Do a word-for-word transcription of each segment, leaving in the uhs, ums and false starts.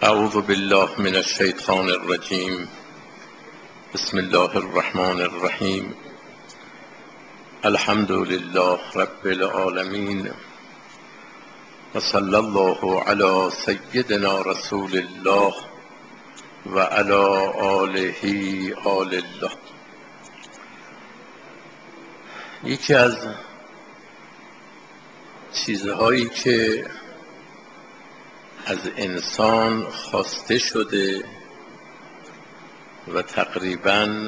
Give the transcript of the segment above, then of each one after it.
اعوذ بالله من الشیطان الرجیم. بسم الله الرحمن الرحیم. الحمد لله رب العالمین و صلی الله علی سیدنا رسول الله و علی آله آل الله. یکی از چیزهایی که از انسان خواسته شده و تقریباً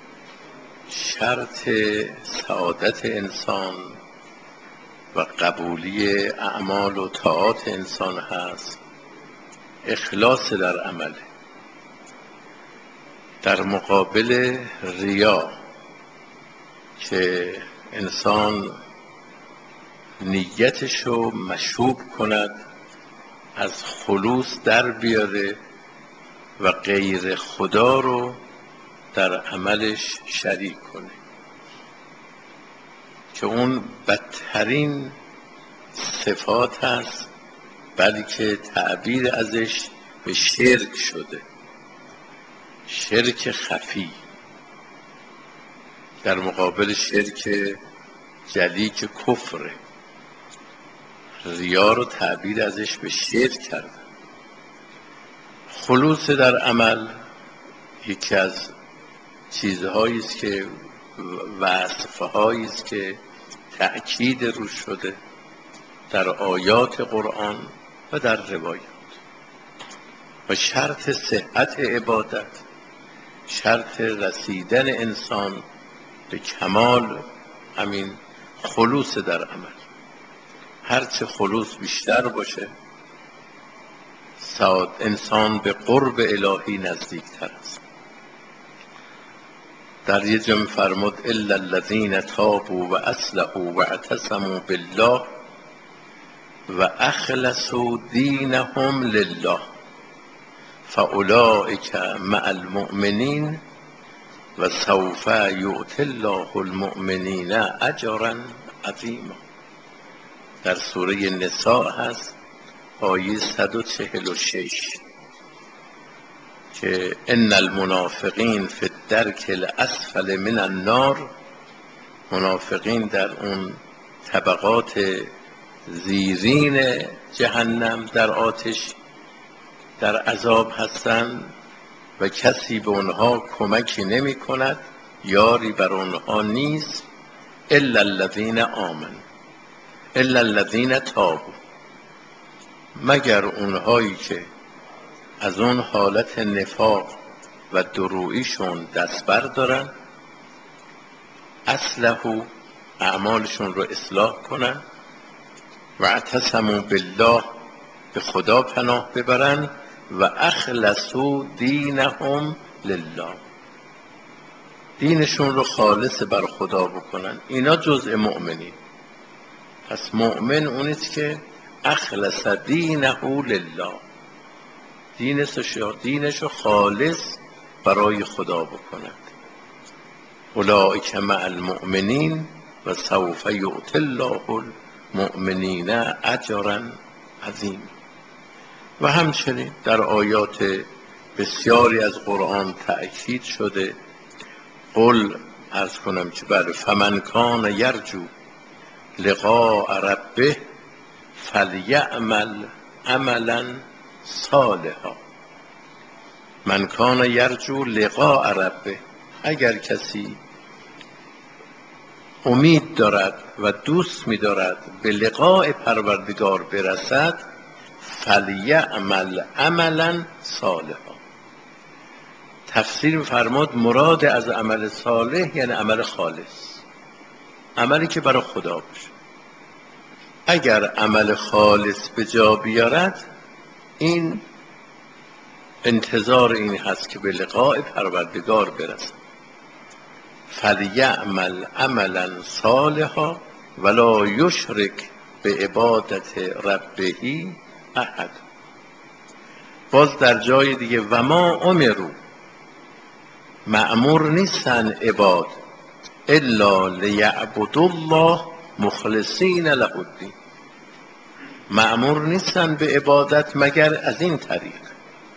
شرط سعادت انسان و قبولی اعمال و طاعات انسان هست، اخلاص در عمل، در مقابل ریا که انسان نیتشو مشوب کند، از خلوص در بیاره و غیر خدا رو در عملش شریک کنه، که اون بدترین صفات هست، بلکه تعبیر ازش به شرک شده، شرک خفی در مقابل شرک جلی که کفره. ریا رو تعبیر ازش به شرک کردن. خلوص در عمل یکی از چیزهایی است که وصفهایی است که تأکید روش شده در آیات قرآن و در روایات، و شرط صحت عبادت، شرط رسیدن انسان به کمال همین خلوص در عمل. هرچه خلوص بیشتر باشه، انسان به قرب الهی نزدیکتر است. در یه جمع فرمود الا الذین تابوا و اصلحوا و اعتصموا بالله و اخلصوا دینهم لله فاولئک مع المؤمنین و سوف یؤتی الله المؤمنین اجرا عظیما. در سوره نساء هست، آیه صد و چهل و شش، که ان المنافقین فی الدرک الاسفل من النار، منافقین در اون طبقات زیرین جهنم در آتش در عذاب هستند و کسی به اونها کمکی نمی کند، یاری بر اونها نیست، الا الذین آمنوا الا الذین تابوا، مگر اونهایی که از اون حالت نفاق و درویشون دست بردارن، اصلحوا، اعمالشون رو اصلاح کنن، و اعتصموا بالله، به خدا پناه ببرن، و اخلصوا دینهم لله، دینشون رو خالص بر خدا بکنن. اینا جزء مؤمنین. پس مؤمن اونیست که اخلص دینه لله، دینشو خالص برای خدا بکند. اولئک مع المؤمنین و سوف یؤتی الله المؤمنین اجرا عظیما. و همچنین در آیات بسیاری از قرآن تأکید شده. قل، عرض کنم که بله، فمن کان یرجو لقاء ربه فلیعمل عملا صالحا. من کان یرجو لقاء ربه، اگر کسی امید دارد و دوست می دارد به لقاء پروردگار برسد، فلیعمل عملا صالحا. تفسیر فرمود مراد از عمل صالح یعنی عمل خالص، عملی که برای خدا باشه. اگر عمل خالص به جا بیارد، این انتظار این هست که به لقاء پروردگار برسد. فلیعمل عملا صالحا ولا یشرک به عبادت ربه احد. باز در جای دیگه و ما امروا، مأمور نیستن عباد، الا لیعبدوا الله مخلصین له الدین، مأمور نیستن به عبادت مگر از این طریق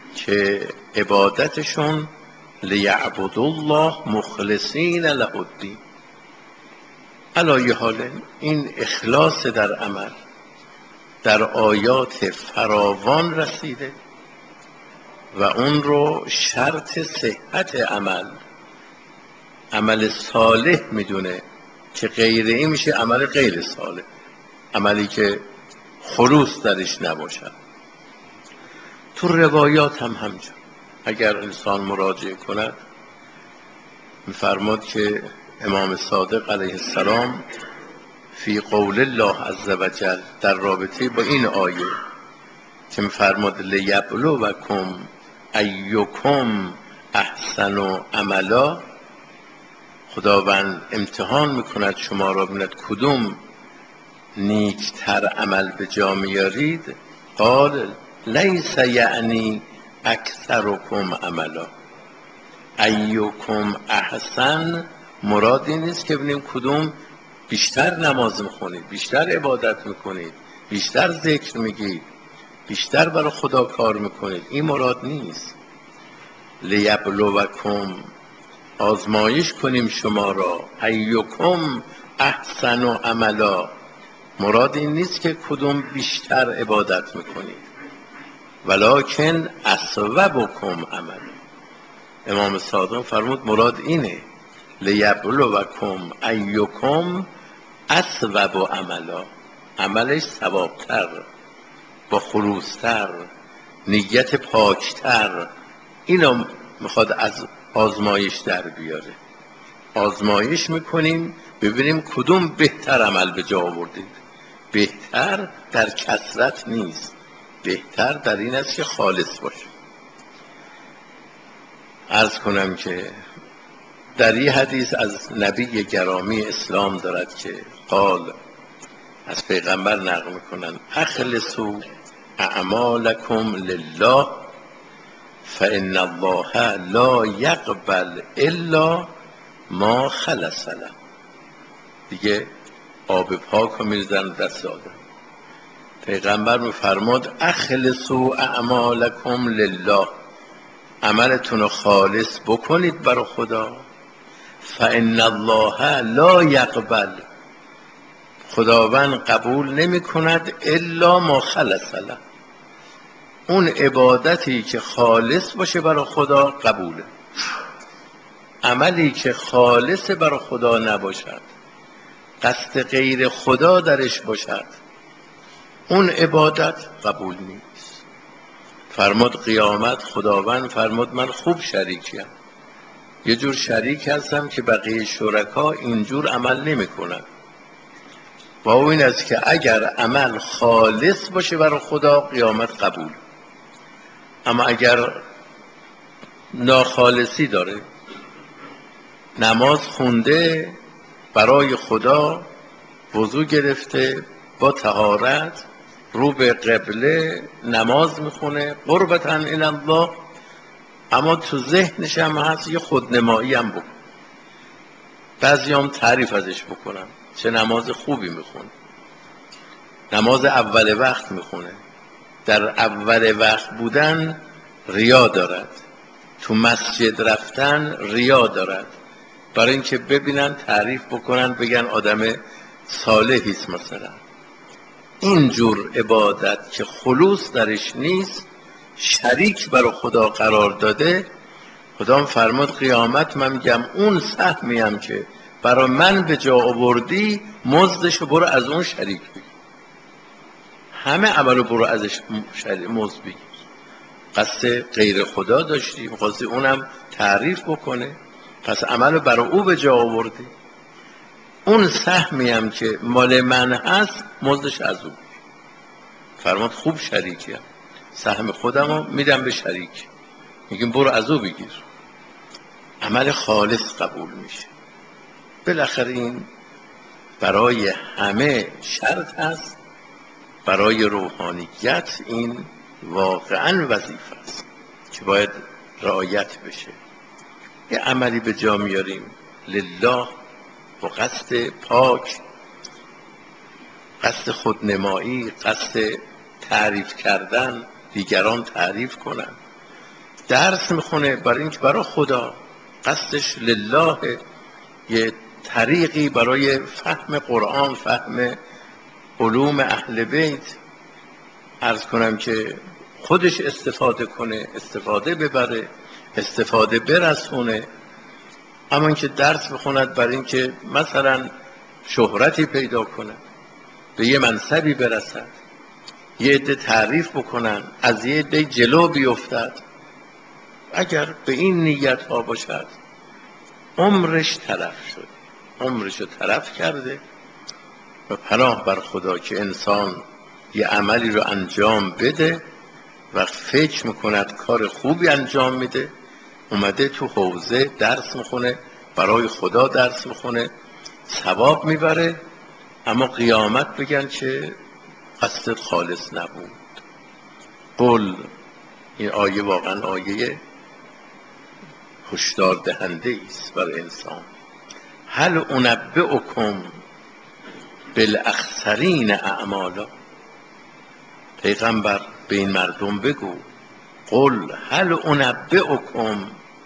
که عبادتشون لیعبدوا الله مخلصین له الدین. علی حال این اخلاص در عمل در آیات فراوان رسیده و اون رو شرط صحت عمل عمل صالح میدونه که غیر این میشه عمل غیر صالح، عملی که خلوص درش نباشد. تو روایات هم همجور اگر انسان مراجعه کند میفرماد که امام صادق علیه السلام فی قول الله عز وجل در رابطه با این آیه که میفرماد لیبلوکم ایکم احسن عملا، خداوند امتحان میکند شما را ببیند کدوم نیکتر عمل به جا میارید. قال لیس یعنی اکثرکم عملا، ایکم احسن مراد این نیست که ببینیم کدوم بیشتر نماز میخونید، بیشتر عبادت میکنید، بیشتر ذکر میگید، بیشتر برای خدا کار میکنید، این مراد نیست. لیبلوکم آزمایش کنیم شما را، ایکم احسن عملا مراد این نیست که کدوم بیشتر عبادت میکنید، ولکن اصوبکم عملا. امام صادق فرمود مراد اینه لیبلوکم ایکم اصوب عملا، عملش ثوابتر، با خلوصتر، نیت پاکتر، اینا میخواد از آزمایش در بیاره. آزمایش میکنیم ببینیم کدوم بهتر عمل به جا آوردید. بهتر در کثرت نیست، بهتر در این است که خالص باشه. عرض کنم که در این حدیث از نبی گرامی اسلام دارد که قال، از پیغمبر نقل میکنن اخلصوا اعمالکم لله فان الله لا یقبل الا ما خلص له. دیگه آب پاک رو میریزن دست آدم. پیغمبر میفرماد اخلصوا اعمالکم لله، عملتون رو خالص بکنید برای خدا. فان الله لا یقبل، خداوند قبول نمی کند الا ما خلص له، اون عبادتی که خالص باشه برای خدا قبوله. عملی که خالص برای خدا نباشد، قصد غیر خدا درش باشد، اون عبادت قبول نیست. فرمود قیامت خداوند فرمود من خوب شریکیم، یه جور شریک هستم که بقیه شرکا اینجور عمل نمی کنن. با این است که اگر عمل خالص باشه برای خدا قیامت قبول، اما اگر ناخالصی داره، نماز خونده برای خدا، وضو گرفته با طهارت رو به قبله نماز میخونه قربتاً الی الله، اما تو ذهنش هم هست یه خودنمایی هم بکن، بعضی هم تعریف ازش بکنم چه نماز خوبی میخونه، نماز اول وقت میخونه، در اول وقت بودن ریا دارد، تو مسجد رفتن ریا دارد، برای اینکه ببینن تعریف بکنن بگن آدم صالحی است. مثلا اینجور عبادت که خلوص درش نیست، شریک برای خدا قرار داده، خدا فرمود قیامت من میگم اون سهمیم که برای من به جا آوردی مزدشو برو از اون شریک بگیر، همه عملو برو ازش مزد بگیر. قصد غیر خدا داشتی، می‌خواستی اونم تعریف بکنه، پس عملو برای او به جا آوردی، اون سهمیم که مال من هست مزدش از او. فرمود خوب شریکیم، سهم خودمو میدم به شریک، میگیم برو از او بگیر. عمل خالص قبول میشه. بالاخره این برای همه شرط هست، برای روحانیت این واقعا وظیفه است که باید رعایت بشه. یه عملی به جا میاریم لله با قصد پاک، قصد خودنمایی، قصد تعریف کردن، دیگران تعریف کنن، درس میخونه برای اینکه برای خدا قصدش لله، یه طریقی برای فهم قرآن، فهم علوم اهل بیت، عرض کنم که خودش استفاده کنه، استفاده ببره، استفاده برسونه. اما اینکه درس بخوند برای اینکه مثلا شهرتی پیدا کنه، به یه منصبی برسد، یه عده تعریف بکنن، از یه عده جلو بیفتد، اگر به این نیت ها باشد عمرش تلف شد، عمرش رو تلف کرده. و پناه بر خدا که انسان یه عملی رو انجام بده و فکر میکند کار خوبی انجام میده، اومده تو حوزه درس میخونه، برای خدا درس میخونه، ثواب میبره، اما قیامت بگن که قصدت خالص نبود. قل، این آیه واقعا آیه هشدار دهنده است برای انسان. هل انبئکم بالاخسرین اعمالا، پیغمبر به این مردم بگو، قل هل انبئکم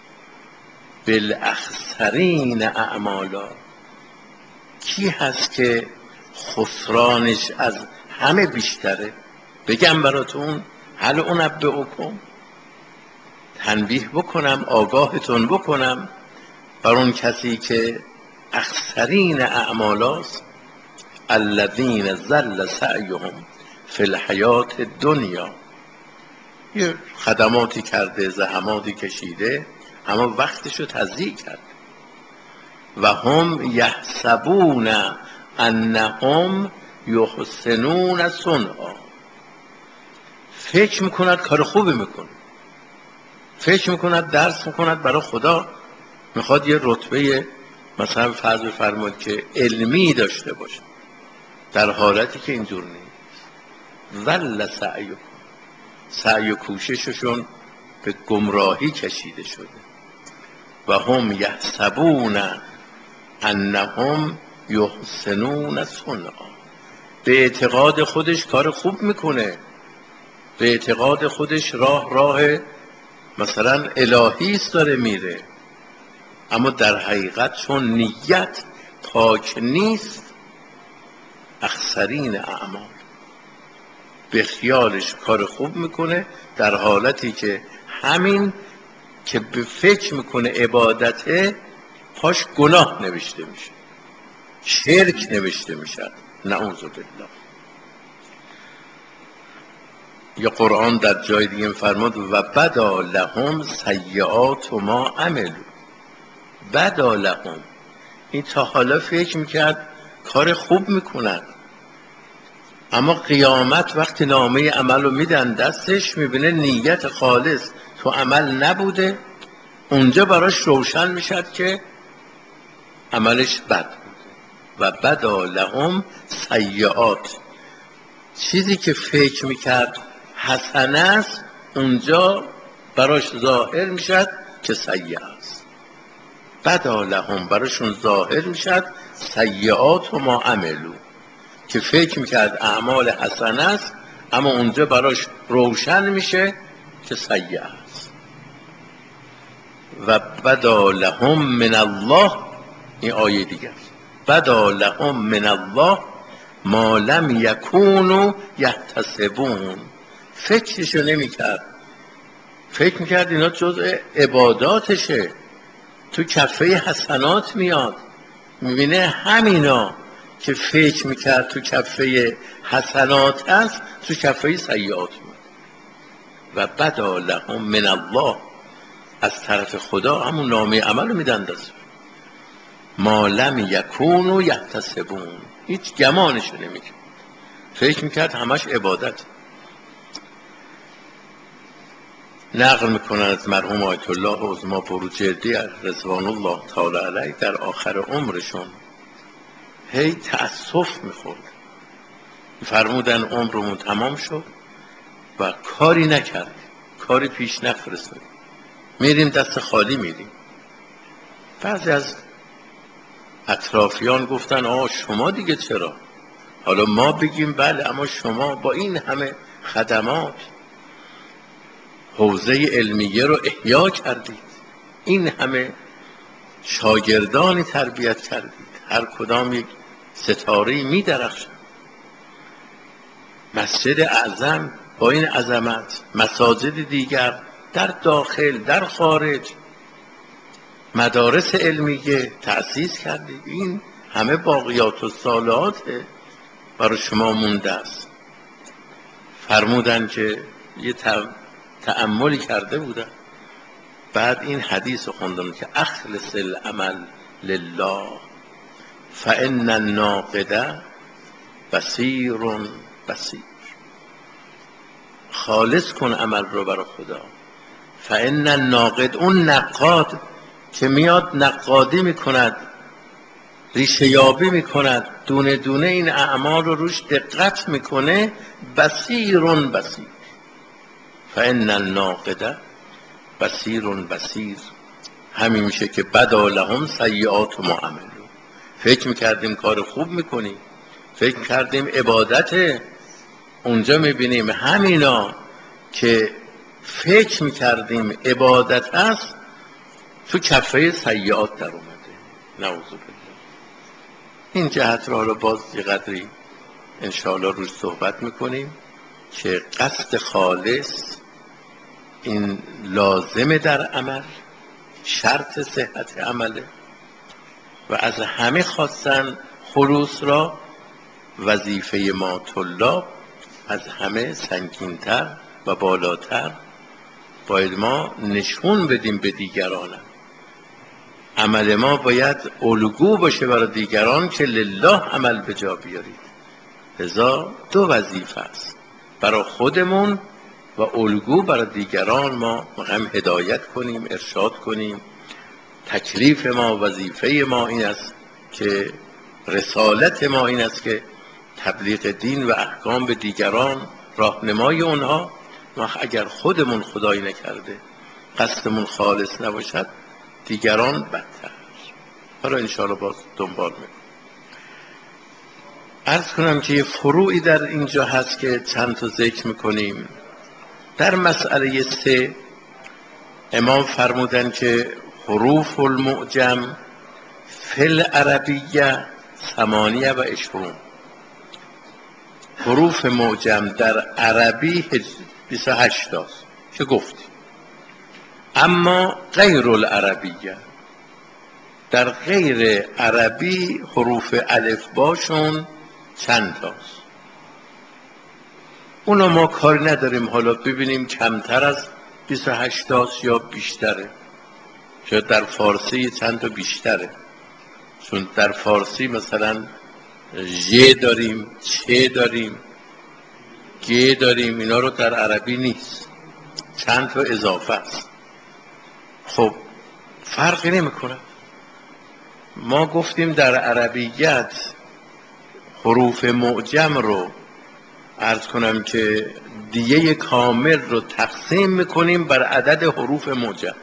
بالاخسرین اعمالا، کی هست که خسرانش از همه بیشتره؟ بگم براتون هل انبئکم، تنبیه بکنم، آگاهتون بکنم بر اون کسی که اخسرین اعمالاست. الذین ضل سعیهم فی الحیات الدنیا، یه خدماتی کرده، زحماتی کشیده، اما وقتشو تضییع کرد. و هم یحسبون انهم یحسنون صنعا، فکر میکند کار خوبی میکنه، فکر میکند درس میکند برای خدا، میخواد یه رتبه مثلا فرض بفرمایید که علمی داشته باشه، در حالتی که اینجور نیست. ضل سعیهم، سعی و کوشششون به گمراهی کشیده شده. و هم یحسبون انهم یحسنون صنعا، به اعتقاد خودش کار خوب میکنه، به اعتقاد خودش راه راه مثلا الهی است داره میره، اما در حقیقت چون نیت پاک نیست، اخسرین اعمال، به خیالش کار خوب میکنه، در حالتی که همین که به فکر میکنه عبادته، پاش گناه نوشته میشه، شرک نوشته میشه، نعوذ بالله. یا قرآن در جای دیگه فرمود و بدا لهم سیئات ما عملوا، بدا لهم، این تا حالا فکر میکرد کار خوب میکند، اما قیامت وقتی نامه عمل رو میدن دستش، میبینه نیت خالص تو عمل نبوده، اونجا براش روشن میشد که عملش بد بوده. و بدا لهم سیئات، چیزی که فکر میکرد حسنه است، اونجا براش ظاهر میشد که سیئه است. بدا لهم، براشون ظاهر میشد سیئات و ما عملو، که فکر میکرد اعمال حسنه است، اما اونجا براش روشن میشه که سیئه است. و بدا لهم من الله، این آیه دیگه است، بدا لهم من الله ما لم یکونوا یحتسبون، فکرشو نمیکرد، فکر میکرد اینا جزء عباداتشه، تو کفه حسنات میاد، میبینه همینا که فکر میکرد تو کفه حسنات هست، تو کفه سیئات میاد. و بدا لهم من الله، از طرف خدا همون نامه عمل رو میدن دست، ما لم یکونوا یحتسبون، هیچ گمانشو نمیکرد، فکر میکرد همش عبادت. نقل میکنن از مرحوم آیت الله عظما بروجردی رضوان الله تعالی علیه، در آخر عمرشون هی تأسف میخورد، فرمودن عمرمون تمام شد و کاری نکرد، کاری پیش نفرستاد، میریم دست خالی میریم. بعضی از اطرافیان گفتن آه شما دیگه چرا، حالا ما بگیم بله، اما شما با این همه خدمات. حوزه علمیه رو احیا کردید، این همه شاگردانی تربیت کردید، هر کدام یک ستاره‌ای می درخشند. مسجد اعظم با این عظمت، مساجد دیگر در داخل در خارج، مدارس علمیه تأسیس کردید، این همه باقیات و صالحات برای شما مونده است. فرمودن که یه تأملی کرده بودن، بعد این حدیث رو خوندن که اخلص العمل لله فان الناقد بصیر بصیر، خالص کن عمل رو برای خدا. فان الناقد، اون نقاد که میاد نقادی میکند، ریشه یابی میکند، دونه دونه این اعمال رو روش دقت میکنه، بصیر بصیر. فان الناقد بصیر بصیر، همین میشه که بدا لهم سیئات ما عملوا. فکر میکردیم کار خوب میکنیم، فکر میکردیم عبادت، اونجا میبینیم همینا که فکر میکردیم عبادت است تو کفه سیئات در اومده. نعوذ بالله. این جهت را رو باز یه قدری انشاءالله روش صحبت میکنیم که قصد خالص این لازمه در عمل، شرط صحت عمله و از همه خواستن خلوص را. وظیفه ما طلاب از همه سنگین‌تر و بالاتر، باید ما نشون بدیم به دیگران، عمل ما باید الگو باشه برای دیگران که لله عمل به جا بیارید. لذا دو وظیفه است، برای خودمون و الگو برای دیگران. ما هم هدایت کنیم، ارشاد کنیم. تکلیف ما، وظیفه ما این است که رسالت ما این است که تبلیغ دین و احکام به دیگران، راهنمای اونها. ما اگر خودمون خدایی نکرده قصدمون خالص نباشد، دیگران بدتر. حالا انشاءالله باز دنبال میکنم. عرض کنم که یه فروعی در اینجا هست که چند تا ذکر میکنیم. در مسئله سه امام فرمودن که حروف المعجم فی العربیه ثمانیه و عشرون، حروف معجم در عربی بیست و هشت است که گفتیم، اما غیر العربیه، در غیر عربی حروف الفباشون چند تاست. اونا ما کاری نداریم، حالا ببینیم کمتر از بیست و هشت تاست یا بیشتره. شاید در فارسی چند تا بیشتره، چون در فارسی مثلا ژ داریم، چ داریم، گ داریم، اینا رو در عربی نیست، چند تا اضافه است. خب فرقی نمیکنه. ما گفتیم در عربیت حروف معجم رو عرض کنم که دیه کامل رو تقسیم میکنیم بر عدد حروف معجم.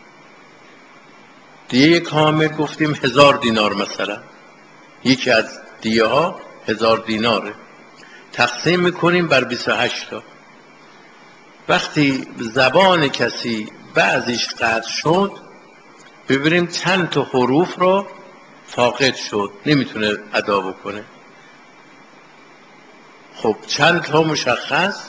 دیه کامل گفتیم هزار دینار، مثلا یکی از دیه ها هزار دیناره، تقسیم میکنیم بر بیست و هشت تا. وقتی زبان کسی بعضیش قطع شد، ببینیم چند تا حروف رو فاقد شد، نمیتونه ادا بکنه. خب چند تا مشخص،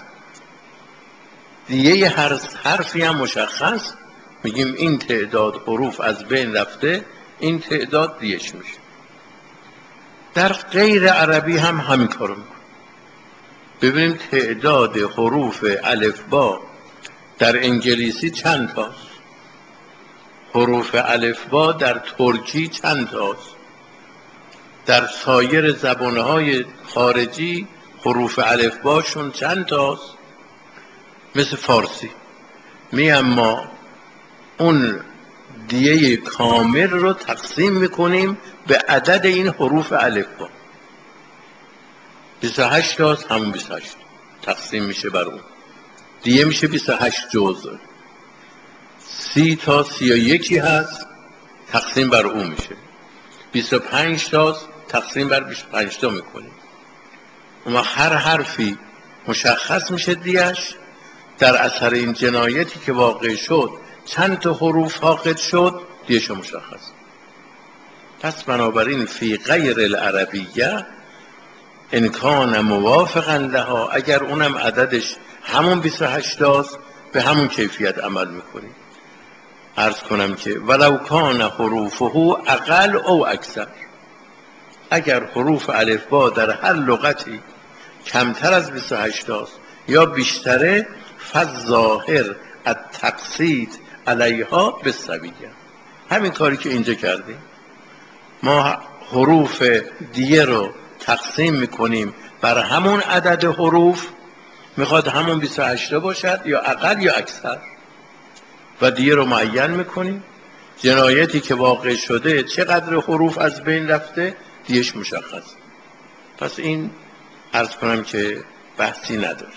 دیگه هر حرفی هم مشخص، میگیم این تعداد حروف از بین رفته، این تعداد دیش میشه. در غیر عربی هم همین کارو میکنه. ببینیم تعداد حروف الفبا در انگلیسی چند تاست، حروف الفبا در ترکی چند تاست، در سایر زبانهای خارجی حروف الفباشون چند تاست. مثل فارسی میگم ما اون دیه کامل رو تقسیم میکنیم به عدد این حروف الفبا. بیست و هشت تاست، همون بیست و هشت تقسیم میشه بر اون، دیه میشه بیست و هشت جزء. سی تا سی و یکی هست، تقسیم بر اون میشه. بیست و پنج تاست، تقسیم بر بیست و پنج تا میکنیم. اما هر حرفی مشخص میشه دیش، در اثر این جنایتی که واقع شد چند تا حروف فاقد شد، دیش مشخص. پس بنابراین فی غیر العربیه ان کان موافقا لها، اگر اونم عددش همون بیست و هشت است، به همون کیفیت عمل میکنیم. عرض کنم که ولو کان حروفه اقل او اکثر، اگر حروف الفبا در هر لغتی کمتر از بیست و هشت است یا بیشتره، فالظاهر التقسیط علیها بالسویه. همین کاری که اینجا کردیم، ما حروف دیگه رو تقسیم میکنیم بر همون عدد حروف، میخواد همون بیست و هشت باشد یا اقل یا اکثر، و دیگه رو معین میکنیم. جنایتی که واقع شده چقدر حروف از بین رفته دیش مشخص. پس این عرض کنم که بحثی نداره.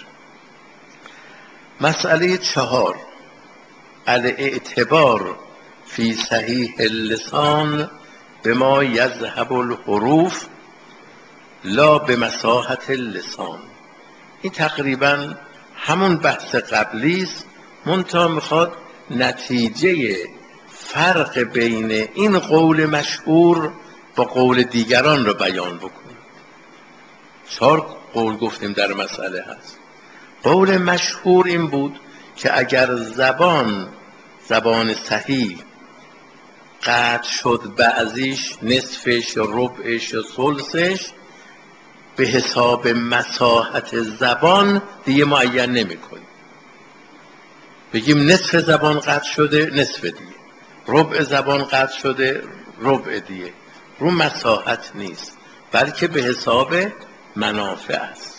مسئله چهار، الاعتبار فی صحیح اللسان بما یذهب الحروف لا بمساحت اللسان. این تقریبا همون بحث قبلی است، منتها میخواد نتیجه فرق بین این قول مشهور با قول دیگران رو بیان بکنه. چهار قول گفتیم در مسئله هست. قول مشهور این بود که اگر زبان زبان صحیح قطع شد، بعضیش نصفش یا ربعش یا ثلثش، به حساب مساحت زبان دیگه معین نمی کنیم. بگیم نصف زبان قطع شده، نصف دیگه، ربع زبان قطع شده، ربع دیگه. رو مساحت نیست، بلکه به حساب منافع است.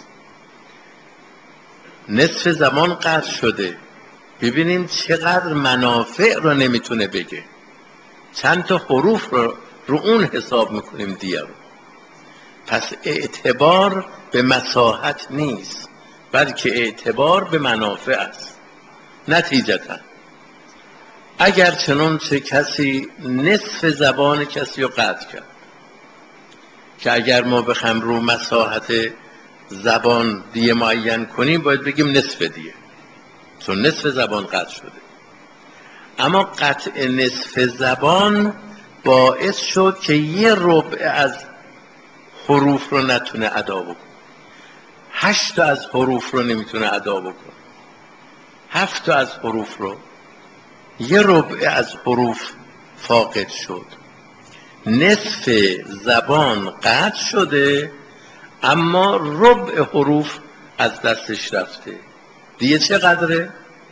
نصف زبان قطع شده، ببینیم چقدر منافع رو نمیتونه بگه، چند تا حروف رو رو اون حساب میکنیم دیگه رو. پس اعتبار به مساحت نیست، بلکه اعتبار به منافع است. نتیجتا اگر چنانچه کسی نصف زبان کسی رو قطع کرد، که اگر ما بخوایم رو مساحت زبان دیه معین کنیم باید بگیم نصف دیه، چون نصف زبان قطع شده. اما قطع نصف زبان باعث شد که یه ربع از حروف رو نتونه ادا بکنه، هشت تا از حروف رو نمیتونه ادا بکنه، هفت تا از حروف رو، یه ربع از حروف فاقد شد. نصف زبان قطع شده اما ربع حروف از دستش رفته. دیگه چقدره؟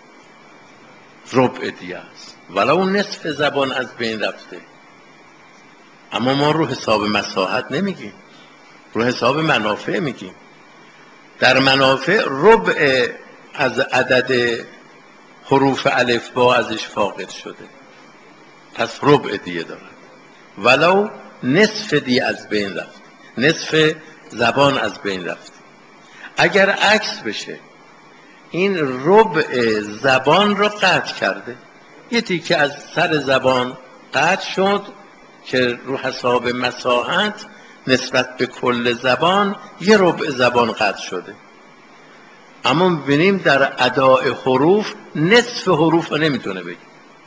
ربع دیگه است، ولو نصف زبان از بین رفته. اما ما رو حساب مساحت نمیگیم، رو حساب منافع میگیم. در منافع ربع از عدد حروف الف با ازش فاقد شده، پس ربع دیگه داره، ولو نصف دیگه از بین رفت، نصف زبان از بین رفت. اگر عکس بشه، این ربع زبان رو قطع کرده، یه تیکه از سر زبان قطع شد که رو حساب مساحت نسبت به کل زبان یه ربع زبان قطع شده. اما می‌بینیم در اداء حروف نصف حروف رو نمیتونه بگه.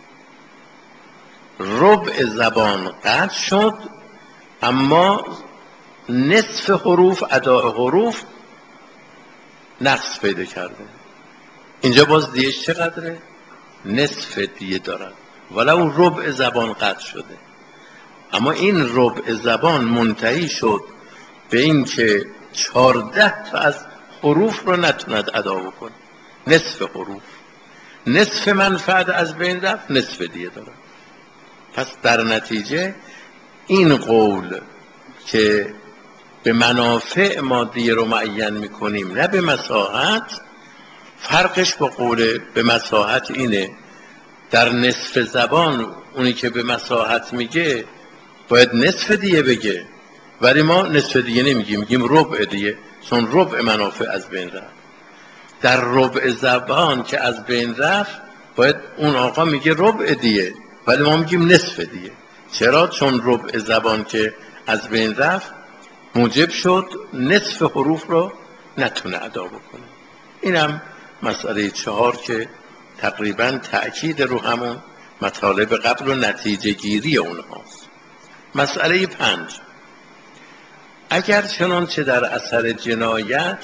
ربع زبان قطع شد اما نصف حروف، اداء حروف نقص پیدا کرده. اینجا باز دیش چقدره؟ نصف دیه دارد، ولو ربع زبان قطع شده. اما این ربع زبان منتهی شد به این که چارده تا از حروف رو نتوند ادا بکنه، نصف حروف، نصف منفعت از بین رفت، نصف دیه دارد. پس در نتیجه این قول که به منافع ما دیه رو معین میکنیم نه به مساحت، فرقش با قول به مساحت اینه، در نصف زبان اونی که به مساحت میگه باید نصف دیه بگه، ولی ما نصف دیه نمیگیم، میگیم ربع دیه، چون ربع منافع از بین رفت. در ربع زبان که از بین رفت باید اون آقا میگه ربع دیه، ولی ما میگیم نصف دیه. چرا؟ چون ربع زبان که از بین رفت موجب شد نصف حروف رو نتونه ادا بکنه. اینم مسئله چهار که تقریبا تأکید رو همون مطالب قبل و نتیجه گیری اونهاست. مسئله پنج، اگر چنانچه در اثر جنایت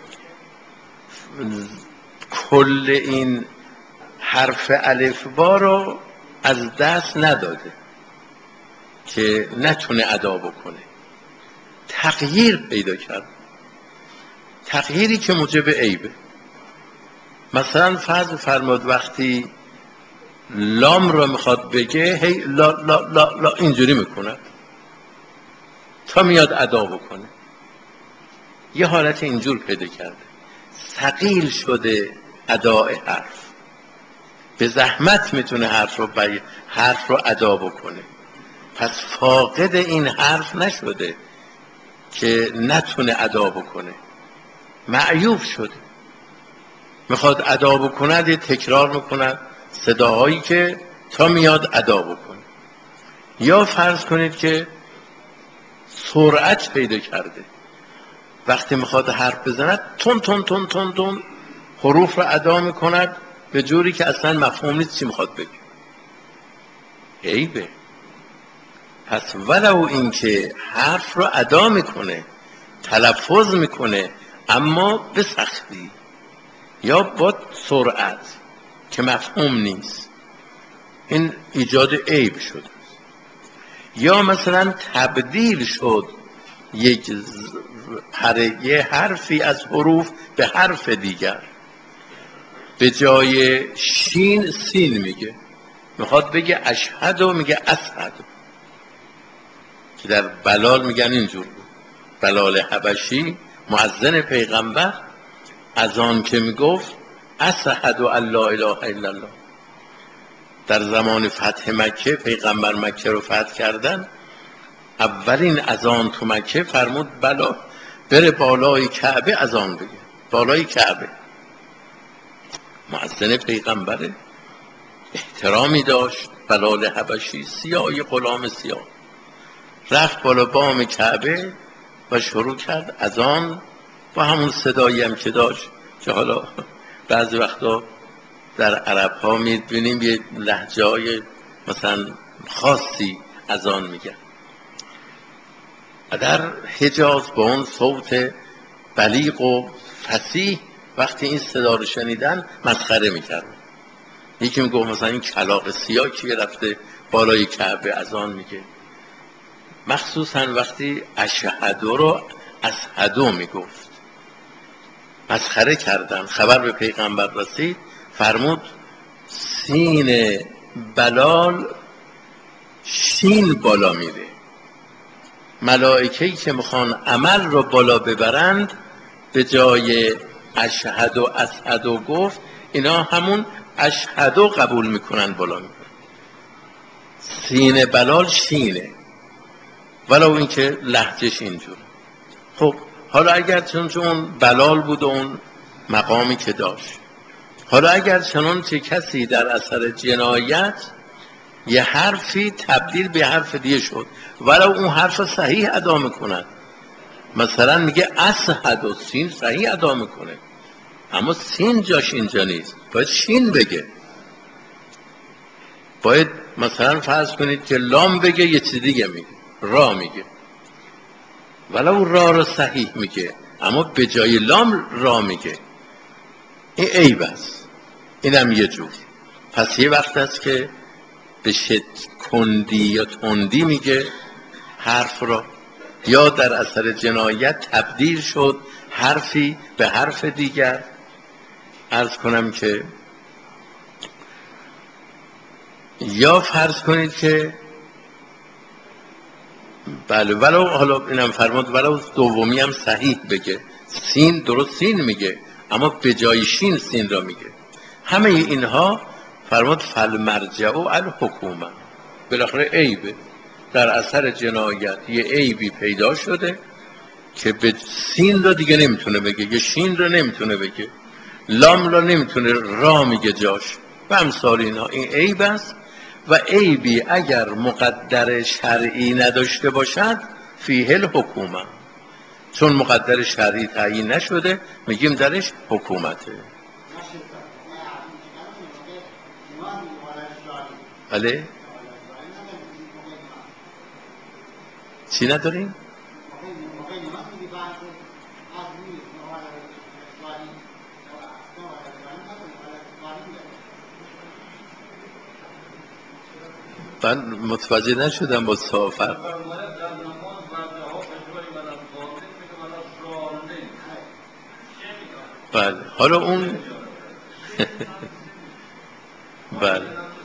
کل این حرف الفبا رو از دست نداده که نتونه ادا بکنه، تغییر پیدا کرد، تغییری که موجب عیبه. مثلا فرض فرمود وقتی لام رو میخواد بگه هی لا لا لا لا اینجوری میکنه تا میاد ادا بکنه، یه حالت اینجور پیدا کرده، ثقیل شده اداء حرف، به زحمت میتونه حرف رو بی... حرف رو ادا بکنه. پس فاقد این حرف نشده که نتونه ادا بکنه، معیوب شده، میخواد ادا بکنه یه تکرار میکنه صداهایی که تا میاد ادا بکنه. یا فرض کنید که سرعت پیدا کرده، وقتی میخواد حرف بزند تون تون تون تون تون حروف رو ادا میکند به جوری که اصلا مفهوم نیست چی میخواد بگه، عیبه. پس ولو اینکه حرف رو ادا میکنه، تلفظ میکنه، اما به سختی یا با سرعت که مفهوم نیست، این ایجاد عیب شد. یا مثلا تبدیل شد یک یه حرفی از حروف به حرف دیگر، به جای شین سین میگه، میخواد بگه اشهد و میگه اسهد، که در بلال میگن اینجور بود. بلال حبشی مؤذن پیغمبر از آن که میگفت اسهد و لا اله الا الله، در زمان فتح مکه پیغمبر مکه رو فتح کردن، اولین اذان تو مکه فرمود بلا بره بالای کعبه اذان بگه، بالای کعبه. مؤذن پیغمبره، احترامی داشت. بلال حبشی سیاه، غلام سیاه، رفت بالا بام کعبه و شروع کرد اذان با همون صدایی هم که داشت، که حالا بعضی وقتا در عرب ها میبینیم یه لهجه های مثلا خاصی اذان میگن. در حجاز با اون صوت بلیغ و فصیح وقتی این صدا رو شنیدن مسخره میکردن. یکی میگه مثلا این کلاغ سیاه که رفته بالای کعبه اذان میگه، مخصوصا وقتی اشهدو رو اسهدو میگفت، مسخره کردن. خبر به پیغمبر رسید، فرمود سین بلال شین بالا میره، ملائکه‌ای که میخوان عمل رو بالا ببرند به جای اشهدو اسهدو گفت، اینا همون اشهدو قبول میکنن بالا میبرن. سین بلال شینه ولو اینکه لهجهش اینجور. خب حالا اگر چون اون بلال بود و اون مقامی که داشت، حالا اگر چنانچه کسی در اثر جنایت یه حرفی تبدیل به حرف دیگه شد، ولو اون حرف صحیح ادا میکنن، مثلا میگه اسهد و سین صحیح ادا میکنه، اما سین جاش اینجا نیست، باید شین بگه. باید مثلا فرض کنید که لام بگه یه چیز دیگه میگه، را میگه، ولو را رو صحیح میگه اما به جای لام را میگه، این عیب است. اینم یه جور. پس یه وقت است که به شد کندی یا تندی میگه حرف را، یا در اثر جنایت تبدیل شد حرفی به حرف دیگر. عرض کنم که یا فرض کنید که بله ولو حالا اینم فرمود ولو دومی هم صحیح بگه، سین درست سین میگه اما به جای شین سین را میگه. همه اینها فرمود فالمرجع الحکومه، بالاخره عیبه. در اثر جنایت یه عیبی پیدا شده که به سین را دیگه نمیتونه بگه، یه شین را نمیتونه بگه، لام را نمیتونه را میگه جاش و امثال اینها. این عیب است و عیبی اگر مقدر شرعی نداشته باشد فیه الحکومه، چون مقدر شرعی تعیین نشده میگیم درش حکومته. بله چی نداریم؟ من متوجه نشدم با سافر. بله حالا اون بله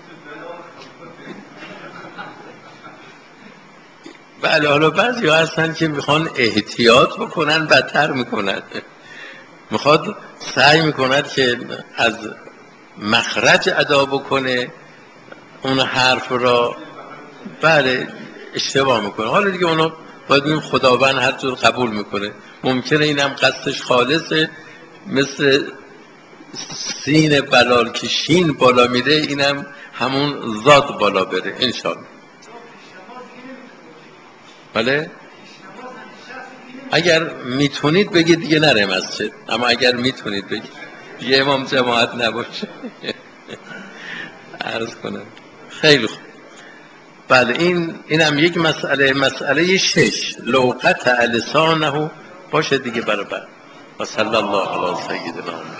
بله حالا بعضی ها هستن که میخوان احتیاط بکنن بدتر میکنن، میخواد سعی میکند که از مخرج ادا بکنه اون حرف را، بله اشتباه میکنه. حالا دیگه اونو باید بگیم خداوند هر جور قبول میکنه. ممکنه اینم قصدش خالصه، مثل سین بلال که شین بالا میره اینم همون زاد بالا بره انشاءالله. بله اگر میتونید بگید دیگه نره مسجد، اما اگر میتونید بگید دیگه امام جماعت نباشه. عرض کنم خیلی خوب. بله این اینم یک مسئله. مسئله شش لوقت لسانه باشه دیگه برابر. و صلی الله علی سیدنا